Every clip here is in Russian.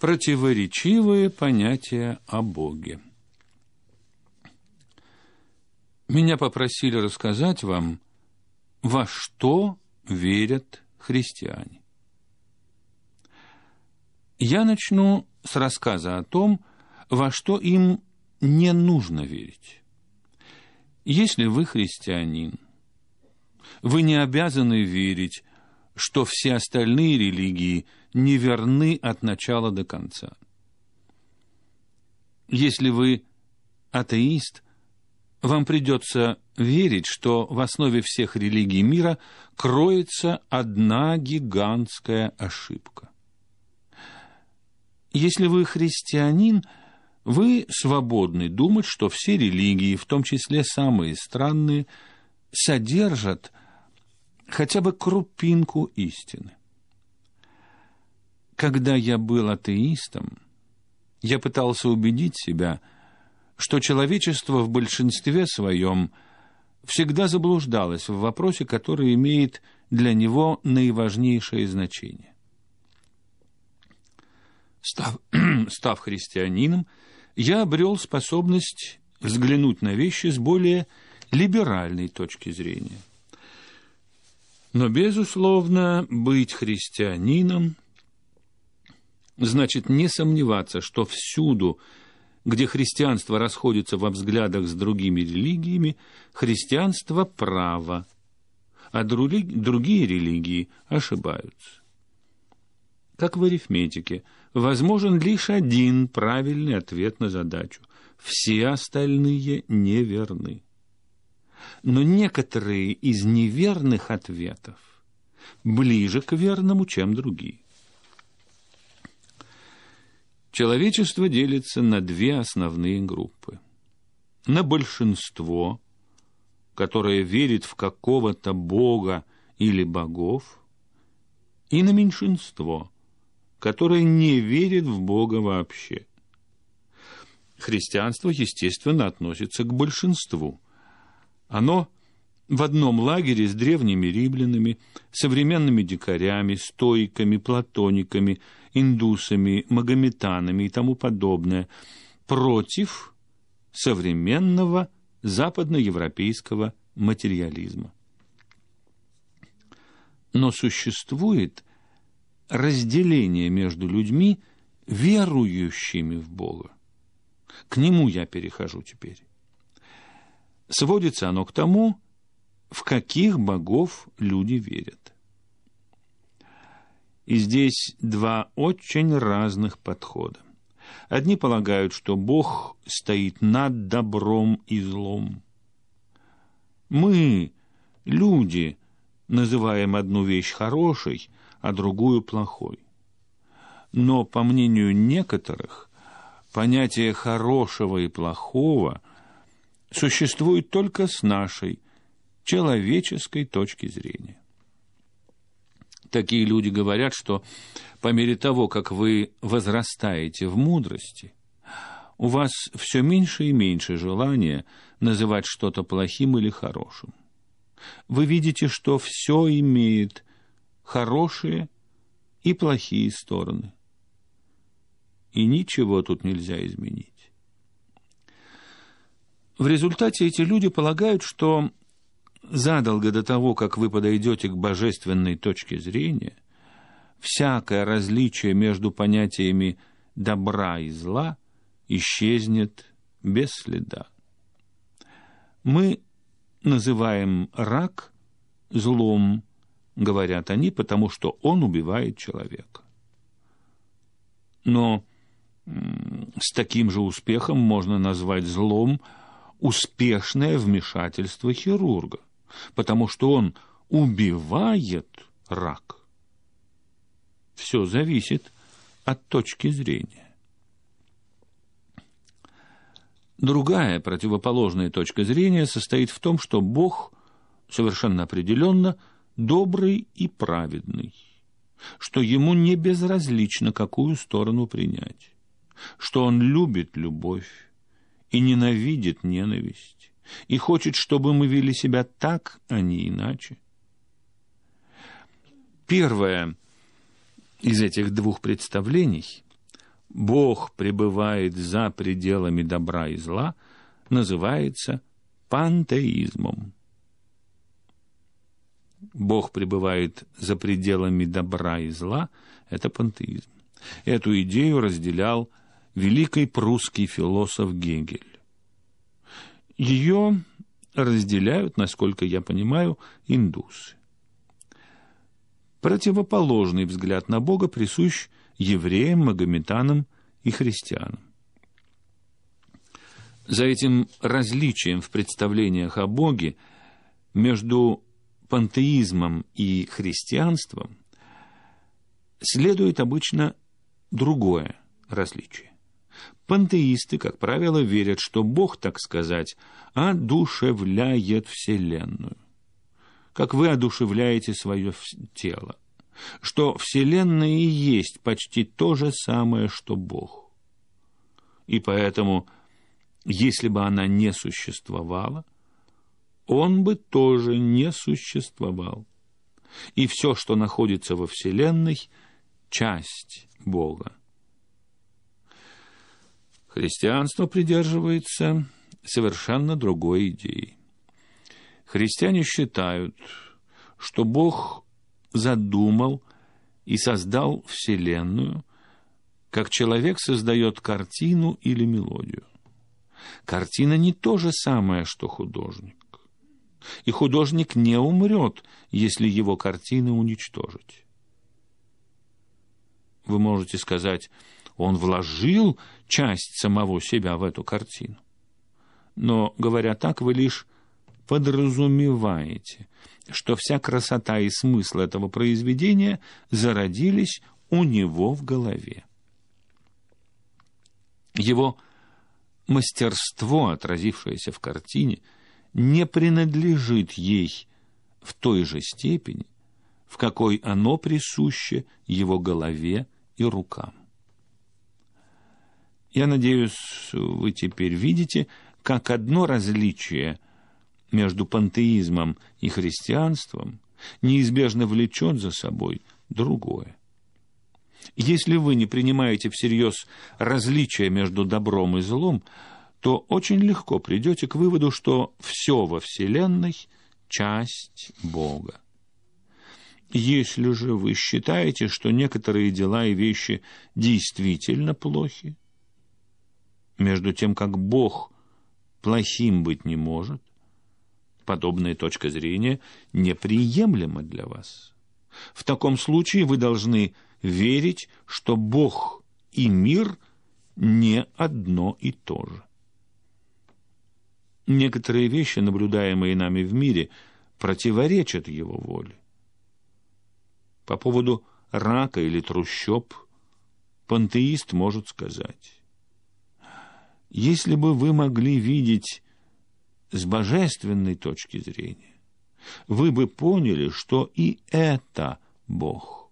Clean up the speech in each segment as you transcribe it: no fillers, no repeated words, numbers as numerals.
Противоречивые понятия о Боге. Меня попросили рассказать вам, во что верят христиане. Я начну с рассказа о том, во что им не нужно верить. Если вы христианин, вы не обязаны верить, что все остальные религии неверны от начала до конца. Если вы атеист, вам придется верить, что в основе всех религий мира кроется одна гигантская ошибка. Если вы христианин, вы свободны думать, что все религии, в том числе самые странные, содержат хотя бы крупинку истины. Когда я был атеистом, я пытался убедить себя, что человечество в большинстве своем всегда заблуждалось в вопросе, который имеет для него наиважнейшее значение. Став христианином, я обрел способность взглянуть на вещи с более либеральной точки зрения. Но, безусловно, быть христианином значит не сомневаться, что всюду, где христианство расходится во взглядах с другими религиями, христианство право, а другие религии ошибаются. Как в арифметике, возможен лишь один правильный ответ на задачу. Все остальные неверны. Но некоторые из неверных ответов ближе к верному, чем другие. Человечество делится на две основные группы. На большинство, которое верит в какого-то бога или богов, и на меньшинство, которое не верит в Бога вообще. Христианство, естественно, относится к большинству. Оно в одном лагере с древними римлянами, современными дикарями, стоиками, платониками, индусами, магометанами и тому подобное, против современного западноевропейского материализма. Но существует разделение между людьми, верующими в Бога. К нему я перехожу теперь. Сводится оно к тому, в каких богов люди верят. И здесь два очень разных подхода. Одни полагают, что Бог стоит над добром и злом. Мы, люди, называем одну вещь хорошей, а другую плохой. Но, по мнению некоторых, понятие хорошего и плохого существует только с нашей человеческой точки зрения. Такие люди говорят, что по мере того, как вы возрастаете в мудрости, у вас все меньше и меньше желания называть что-то плохим или хорошим. Вы видите, что все имеет хорошие и плохие стороны. И ничего тут нельзя изменить. В результате эти люди полагают, что задолго до того, как вы подойдете к божественной точке зрения, всякое различие между понятиями добра и зла исчезнет без следа. Мы называем рак злом, говорят они, потому что он убивает человека. Но с таким же успехом можно назвать злом успешное вмешательство хирурга, потому что он убивает рак. Все зависит от точки зрения. Другая, противоположная точка зрения состоит в том, что Бог совершенно определенно добрый и праведный, что ему не безразлично, какую сторону принять, что он любит любовь и ненавидит ненависть, и хочет, чтобы мы вели себя так, а не иначе. Первое из этих двух представлений Бог пребывает за пределами добра и зла, называется пантеизмом. Бог пребывает за пределами добра и зла – это пантеизм. Эту идею разделял великий прусский философ Гегель. Ее разделяют, насколько я понимаю, индусы. Противоположный взгляд на Бога присущ евреям, магометанам и христианам. За этим различием в представлениях о Боге между пантеизмом и христианством следует обычно другое различие. Пантеисты, как правило, верят, что Бог, так сказать, одушевляет Вселенную, как вы одушевляете свое тело, что Вселенная и есть почти то же самое, что Бог. И поэтому, если бы она не существовала, Он бы тоже не существовал. И все, что находится во Вселенной, часть Бога. Христианство придерживается совершенно другой идеи. Христиане считают, что Бог задумал и создал Вселенную, как человек создает картину или мелодию. Картина не то же самое, что художник. И художник не умрет, если его картины уничтожить. Вы можете сказать, он вложил часть самого себя в эту картину. Но, говоря так, вы лишь подразумеваете, что вся красота и смысл этого произведения зародились у него в голове. Его мастерство, отразившееся в картине, не принадлежит ей в той же степени, в какой оно присуще его голове и рукам. Я надеюсь, вы теперь видите, как одно различие между пантеизмом и христианством неизбежно влечет за собой другое. Если вы не принимаете всерьез различия между добром и злом, то очень легко придете к выводу, что все во Вселенной – часть Бога. Если же вы считаете, что некоторые дела и вещи действительно плохи, между тем, как Бог плохим быть не может, подобная точка зрения неприемлема для вас. В таком случае вы должны верить, что Бог и мир не одно и то же. Некоторые вещи, наблюдаемые нами в мире, противоречат его воле. По поводу рака или трущоб пантеист может сказать: если бы вы могли видеть с божественной точки зрения, вы бы поняли, что и это Бог.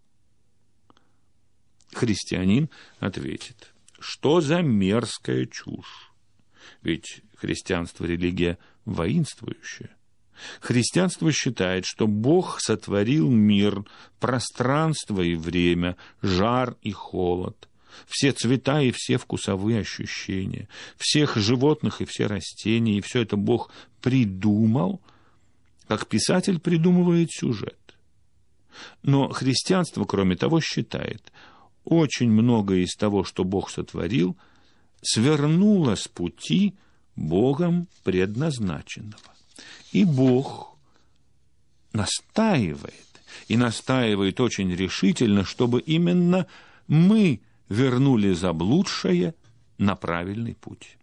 Христианин ответит: что за мерзкая чушь? Ведь христианство – религия воинствующая. Христианство считает, что Бог сотворил мир, пространство и время, жар и холод, все цвета и все вкусовые ощущения, всех животных и все растения, и все это Бог придумал, как писатель придумывает сюжет. Но христианство, кроме того, считает, очень многое из того, что Бог сотворил, свернуло с пути Богом предназначенного. И Бог настаивает, и настаивает очень решительно, чтобы именно мы вернули заблудшее на правильный путь.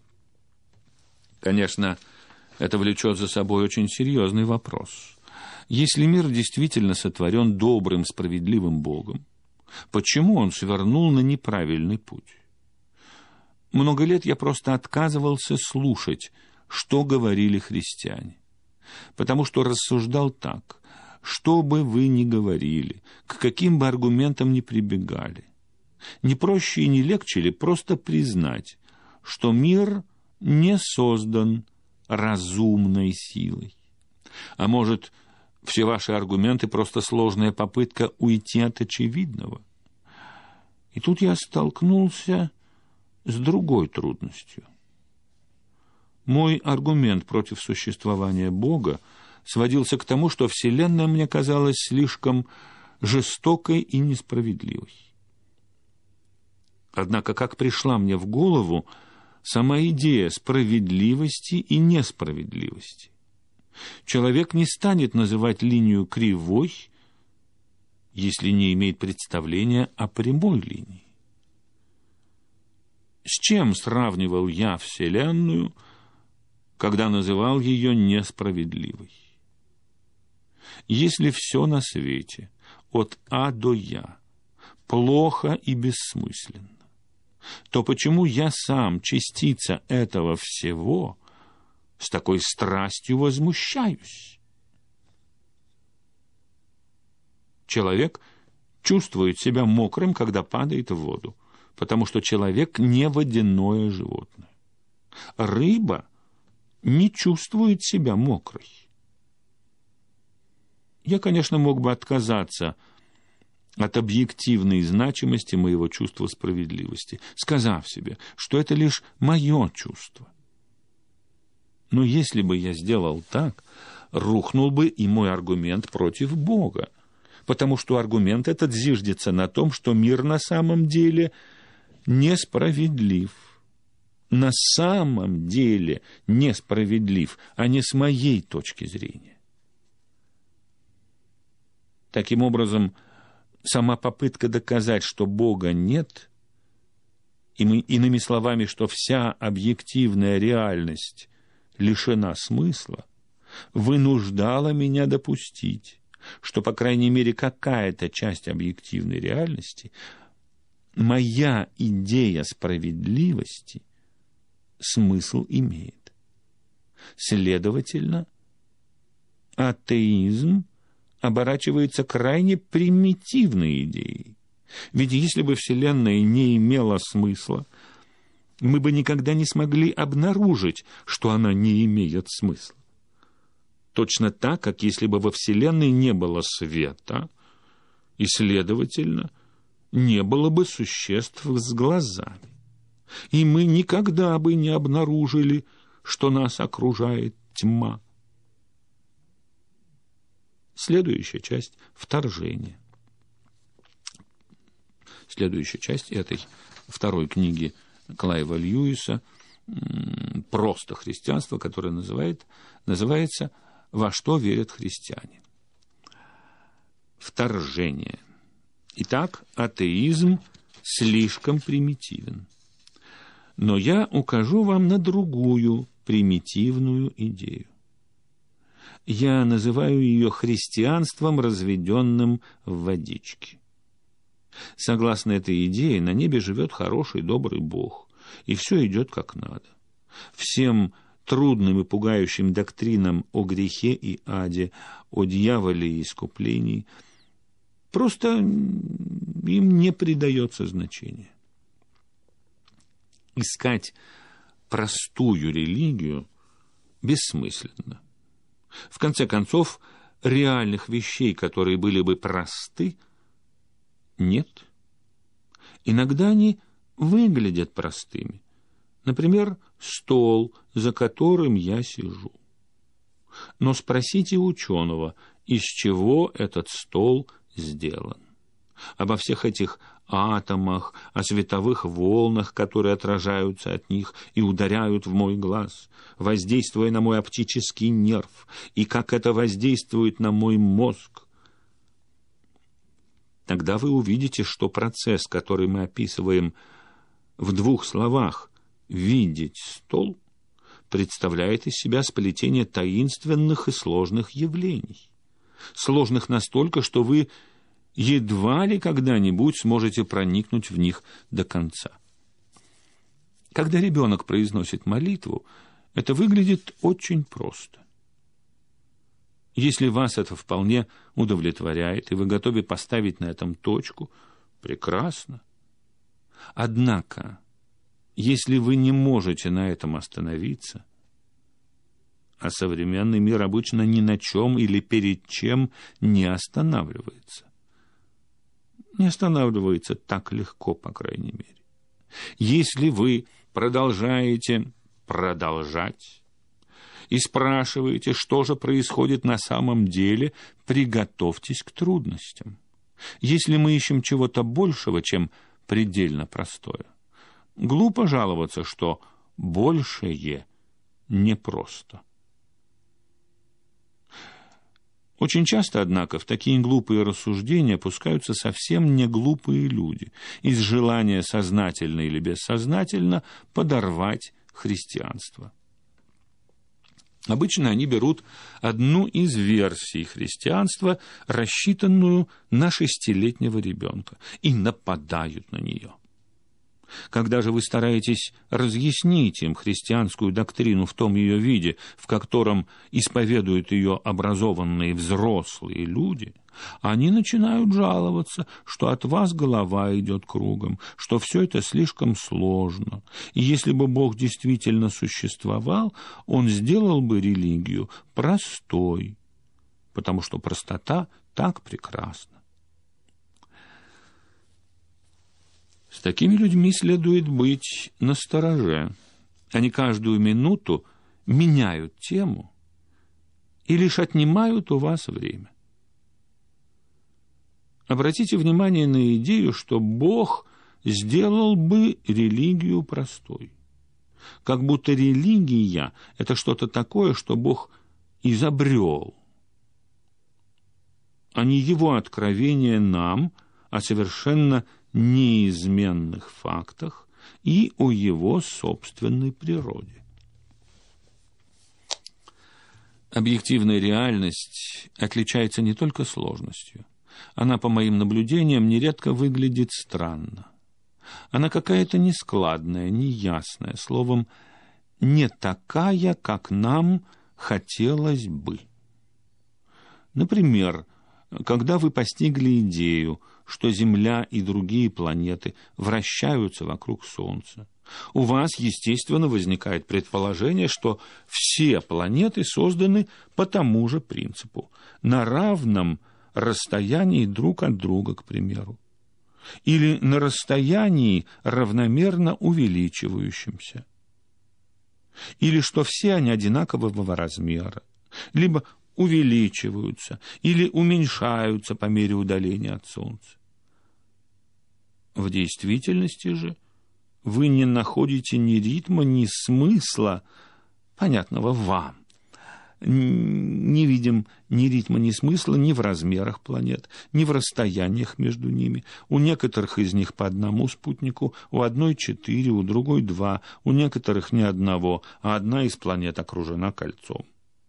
Конечно, это влечет за собой очень серьезный вопрос. Если мир действительно сотворен добрым, справедливым Богом, почему он свернул на неправильный путь? Много лет я просто отказывался слушать, что говорили христиане, потому что рассуждал так: что бы вы ни говорили, к каким бы аргументам ни прибегали, не проще и не легче ли просто признать, что мир не создан разумной силой? А может, все ваши аргументы просто сложная попытка уйти от очевидного? И тут я столкнулся с другой трудностью. Мой аргумент против существования Бога сводился к тому, что Вселенная мне казалась слишком жестокой и несправедливой. Однако, как пришла мне в голову сама идея справедливости и несправедливости. Человек не станет называть линию кривой, если не имеет представления о прямой линии. С чем сравнивал я Вселенную, когда называл ее несправедливой? Если все на свете, от А до Я, плохо и бессмысленно, то почему я сам, частица этого всего, с такой страстью возмущаюсь? Человек чувствует себя мокрым, когда падает в воду, потому что человек не водяное животное. Рыба не чувствует себя мокрой. Я, конечно, мог бы отказаться от объективной значимости моего чувства справедливости, сказав себе, что это лишь мое чувство. Но если бы я сделал так, рухнул бы и мой аргумент против Бога, потому что аргумент этот зиждется на том, что мир на самом деле несправедлив. На самом деле несправедлив, а не с моей точки зрения. Таким образом, сама попытка доказать, что Бога нет, иными словами, что вся объективная реальность лишена смысла, вынуждала меня допустить, что, по крайней мере, какая-то часть объективной реальности, моя идея справедливости, смысл имеет. Следовательно, атеизм оборачивается крайне примитивной идеей. Ведь если бы Вселенная не имела смысла, мы бы никогда не смогли обнаружить, что она не имеет смысла. Точно так, как если бы во Вселенной не было света, и, следовательно, не было бы существ с глазами. И мы никогда бы не обнаружили, что нас окружает тьма. Следующая часть – вторжение. Следующая часть этой второй книги Клайва Льюиса «Просто христианство», которое называется «Во что верят христиане». Вторжение. Итак, атеизм слишком примитивен. Но я укажу вам на другую примитивную идею. Я называю ее христианством, разведенным в водичке. Согласно этой идее, на небе живет хороший, добрый Бог, и все идет как надо. Всем трудным и пугающим доктринам о грехе и аде, о дьяволе и искуплении просто им не придается значения. Искать простую религию бессмысленно. В конце концов, реальных вещей, которые были бы просты, нет. Иногда они выглядят простыми. Например, стол, за которым я сижу. Но спросите ученого, из чего этот стол сделан. Обо всех этих атомах, о световых волнах, которые отражаются от них и ударяют в мой глаз, воздействуя на мой оптический нерв, и как это воздействует на мой мозг. Тогда вы увидите, что процесс, который мы описываем в двух словах «видеть стол», представляет из себя сплетение таинственных и сложных явлений. Сложных настолько, что вы едва ли когда-нибудь сможете проникнуть в них до конца. Когда ребенок произносит молитву, это выглядит очень просто. Если вас это вполне удовлетворяет, и вы готовы поставить на этом точку, прекрасно. Однако, если вы не можете на этом остановиться, а современный мир обычно ни на чем или перед чем не останавливается, не останавливается так легко, по крайней мере. Если вы продолжаете продолжать и спрашиваете, что же происходит на самом деле, приготовьтесь к трудностям. Если мы ищем чего-то большего, чем предельно простое, глупо жаловаться, что большее непросто. Очень часто, однако, в такие глупые рассуждения пускаются совсем не глупые люди из желания сознательно или бессознательно подорвать христианство. Обычно они берут одну из версий христианства, рассчитанную на 6-летнего ребенка, и нападают на нее. Когда же вы стараетесь разъяснить им христианскую доктрину в том ее виде, в котором исповедуют ее образованные взрослые люди, они начинают жаловаться, что от вас голова идет кругом, что все это слишком сложно, и если бы Бог действительно существовал, Он сделал бы религию простой, потому что простота так прекрасна. С такими людьми следует быть настороже. Они каждую минуту меняют тему и лишь отнимают у вас время. Обратите внимание на идею, что Бог сделал бы религию простой. Как будто религия – это что-то такое, что Бог изобрел, а не Его откровение нам о совершенно неизменных фактах и о Его собственной природе. Объективная реальность отличается не только сложностью. Она, по моим наблюдениям, нередко выглядит странно. Она какая-то нескладная, неясная, словом, не такая, как нам хотелось бы. Например, когда вы постигли идею, что Земля и другие планеты вращаются вокруг Солнца, у вас, естественно, возникает предположение, что все планеты созданы по тому же принципу, на равном расстоянии друг от друга, к примеру, или на расстоянии равномерно увеличивающемся, или что все они одинакового размера, либо увеличиваются или уменьшаются по мере удаления от Солнца. В действительности же вы не находите ни ритма, ни смысла, понятного вам. Не видим ни ритма, ни смысла ни в размерах планет, ни в расстояниях между ними. У некоторых из них по одному спутнику, у одной 4, у другой 2, у некоторых ни одного, а одна из планет окружена кольцом.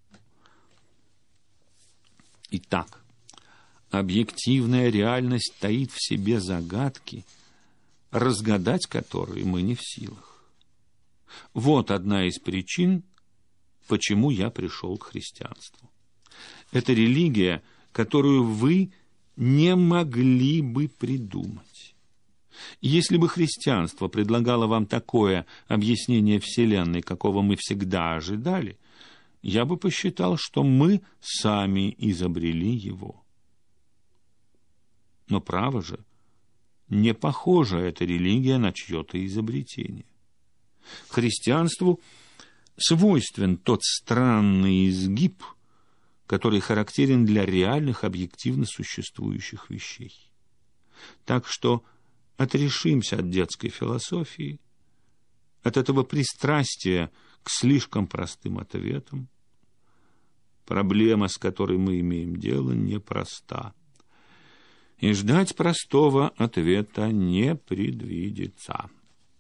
Итак, объективная реальность таит в себе загадки, разгадать которые мы не в силах. Вот одна из причин, почему я пришел к христианству. Это религия, которую вы не могли бы придумать. Если бы христианство предлагало вам такое объяснение Вселенной, какого мы всегда ожидали, я бы посчитал, что мы сами изобрели его. Но право же, не похожа эта религия на чье-то изобретение. Христианству свойствен тот странный изгиб, который характерен для реальных объективно существующих вещей. Так что отрешимся от детской философии, от этого пристрастия к слишком простым ответам. Проблема, с которой мы имеем дело, непроста. И ждать простого ответа не предвидится.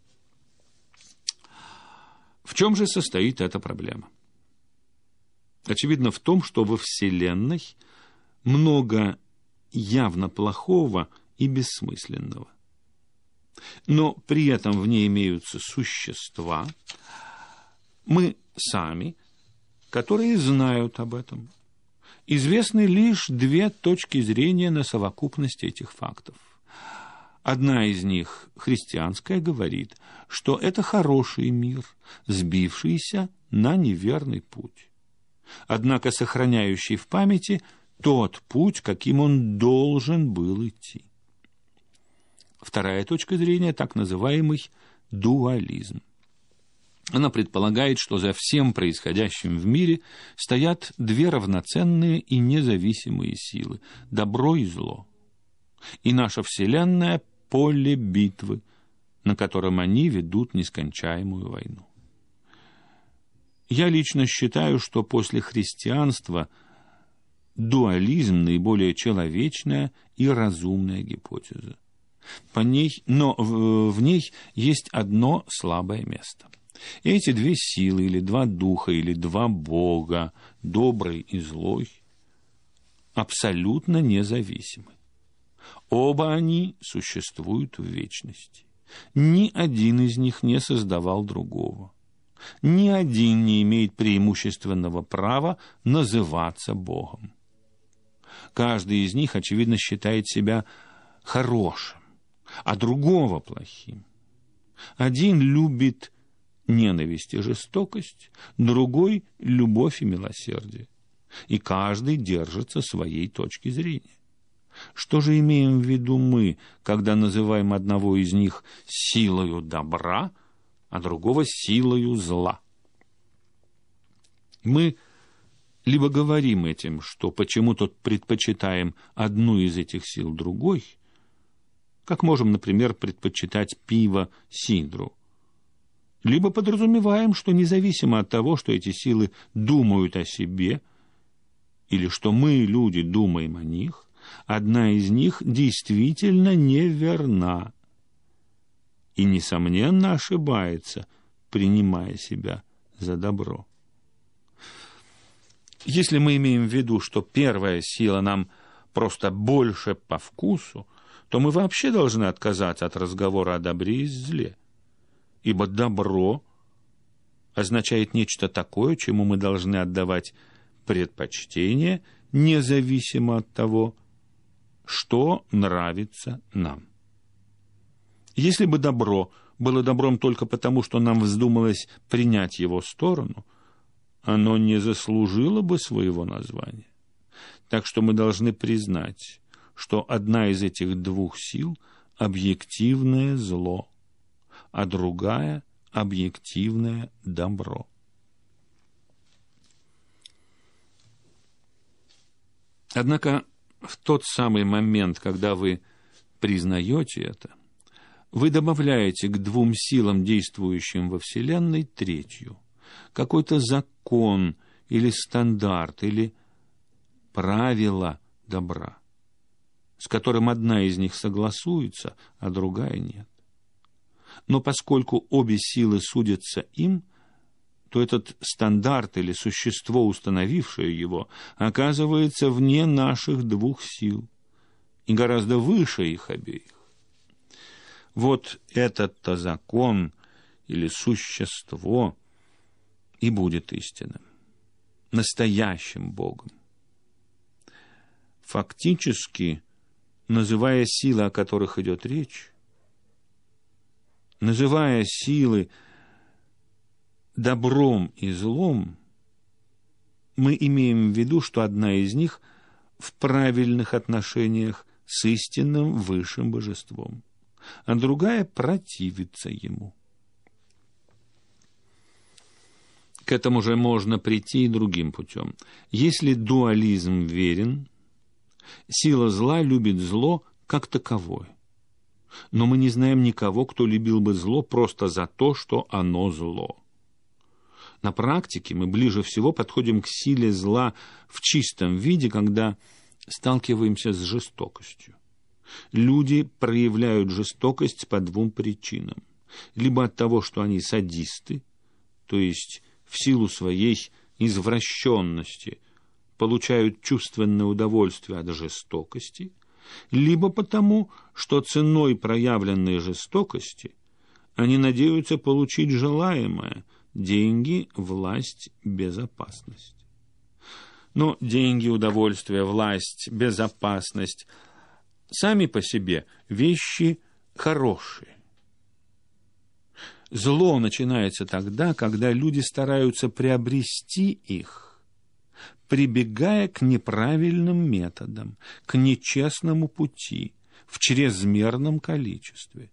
В чем же состоит эта проблема? Очевидно в том, что во Вселенной много явно плохого и бессмысленного. Но при этом в ней имеются существа, мы сами, которые знают об этом. Известны лишь 2 точки зрения на совокупность этих фактов. Одна из них, христианская, говорит, что это хороший мир, сбившийся на неверный путь, однако сохраняющий в памяти тот путь, каким он должен был идти. Вторая точка зрения – так называемый дуализм. Она предполагает, что за всем происходящим в мире стоят две равноценные и независимые силы – добро и зло. И наша Вселенная – поле битвы, на котором они ведут нескончаемую войну. Я лично считаю, что после христианства дуализм – наиболее человечная и разумная гипотеза. Но в ней есть одно слабое место. И эти две силы, или два духа, или два Бога, добрый и злой, абсолютно независимы. Оба они существуют в вечности. Ни один из них не создавал другого. Ни один не имеет преимущественного права называться Богом. Каждый из них, очевидно, считает себя хорошим, а другого плохим. Один любит ненависть и жестокость, другой – любовь и милосердие. И каждый держится своей точки зрения. Что же имеем в виду мы, когда называем одного из них силою добра, а другого силою зла? Мы либо говорим этим, что почему-то предпочитаем одну из этих сил другой, как можем, например, предпочитать пиво сидру, либо подразумеваем, что независимо от того, что эти силы думают о себе, или что мы, люди, думаем о них, одна из них действительно неверна и, несомненно, ошибается, принимая себя за добро. Если мы имеем в виду, что первая сила нам просто больше по вкусу, то мы вообще должны отказаться от разговора о добре и зле, ибо добро означает нечто такое, чему мы должны отдавать предпочтение, независимо от того, что нравится нам. Если бы добро было добром только потому, что нам вздумалось принять его сторону, оно не заслужило бы своего названия. Так что мы должны признать, что одна из этих двух сил – объективное зло, а другая – объективное добро. Однако в тот самый момент, когда вы признаете это, вы добавляете к двум силам, действующим во Вселенной, третью, какой-то закон или стандарт, или правило добра, с которым одна из них согласуется, а другая нет. Но поскольку обе силы судятся им, то этот стандарт или существо, установившее его, оказывается вне наших двух сил и гораздо выше их обеих. Вот этот-то закон или существо и будет истинным, настоящим Богом. Фактически, называя силы, о которых идет речь, называя силы добром и злом, мы имеем в виду, что одна из них в правильных отношениях с истинным высшим божеством, а другая противится ему. К этому же можно прийти и другим путем. Если дуализм верен, сила зла любит зло как таковое. Но мы не знаем никого, кто любил бы зло просто за то, что оно зло. На практике мы ближе всего подходим к силе зла в чистом виде, когда сталкиваемся с жестокостью. Люди проявляют жестокость по двум причинам. Либо от того, что они садисты, то есть в силу своей извращенности получают чувственное удовольствие от жестокости, либо потому, что ценой проявленной жестокости они надеются получить желаемое – деньги, власть, безопасность. Но деньги, удовольствие, власть, безопасность сами по себе вещи хорошие. Зло начинается тогда, когда люди стараются приобрести их, прибегая к неправильным методам, к нечестному пути, в чрезмерном количестве.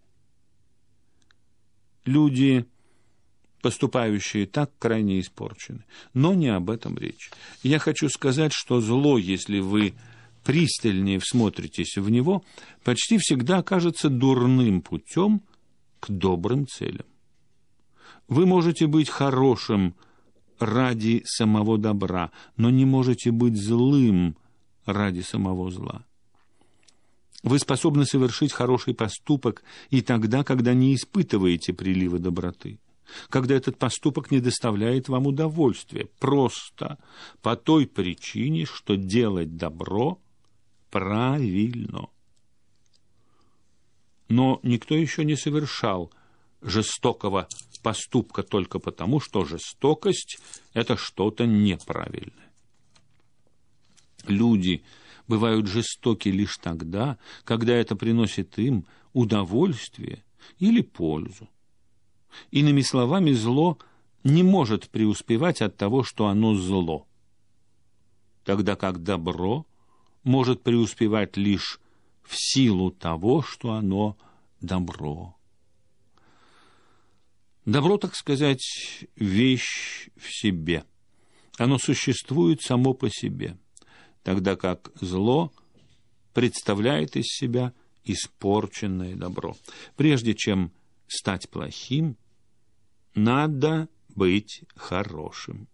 Люди, поступающие так, крайне испорчены. Но не об этом речь. Я хочу сказать, что зло, если вы пристальнее всмотритесь в него, почти всегда окажется дурным путем к добрым целям. Вы можете быть хорошим ради самого добра, но не можете быть злым ради самого зла. Вы способны совершить хороший поступок и тогда, когда не испытываете прилива доброты, когда этот поступок не доставляет вам удовольствия, просто по той причине, что делать добро правильно. Но никто еще не совершал жестокого поступка только потому, что жестокость – это что-то неправильное. Люди бывают жестоки лишь тогда, когда это приносит им удовольствие или пользу. Иными словами, зло не может преуспевать от того, что оно зло, тогда как добро может преуспевать лишь в силу того, что оно добро. Добро, так сказать, вещь в себе. Оно существует само по себе, тогда как зло представляет из себя испорченное добро. Прежде чем стать плохим, надо быть хорошим.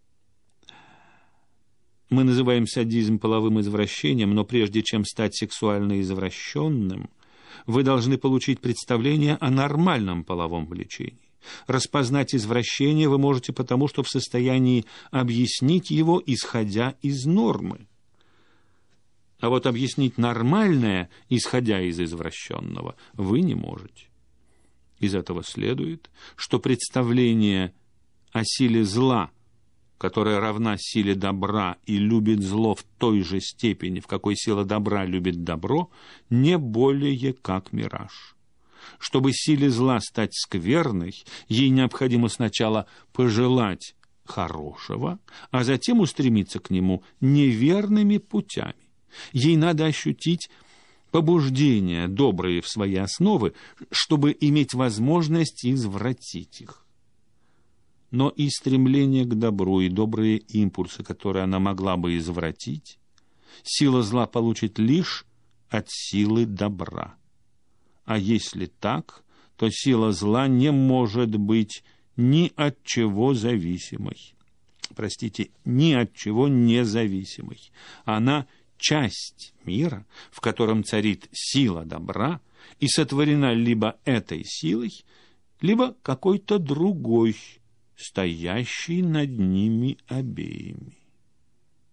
Мы называем садизм половым извращением, но прежде чем стать сексуально извращенным, вы должны получить представление о нормальном половом влечении. Распознать извращение вы можете потому, что в состоянии объяснить его, исходя из нормы. А вот объяснить нормальное, исходя из извращенного, вы не можете. Из этого следует, что представление о силе зла, которая равна силе добра и любит зло в той же степени, в какой сила добра любит добро, не более как мираж. Чтобы силе зла стать скверной, ей необходимо сначала пожелать хорошего, а затем устремиться к нему неверными путями. Ей надо ощутить побуждения, добрые в свои основы, чтобы иметь возможность извратить их. Но и стремление к добру, и добрые импульсы, которые она могла бы извратить, сила зла получит лишь от силы добра. А если так, то сила зла не может быть ни от чего зависимой. Ни от чего независимой. Она часть мира, в котором царит сила добра, и сотворена либо этой силой, либо какой-то другой, стоящей над ними обеими.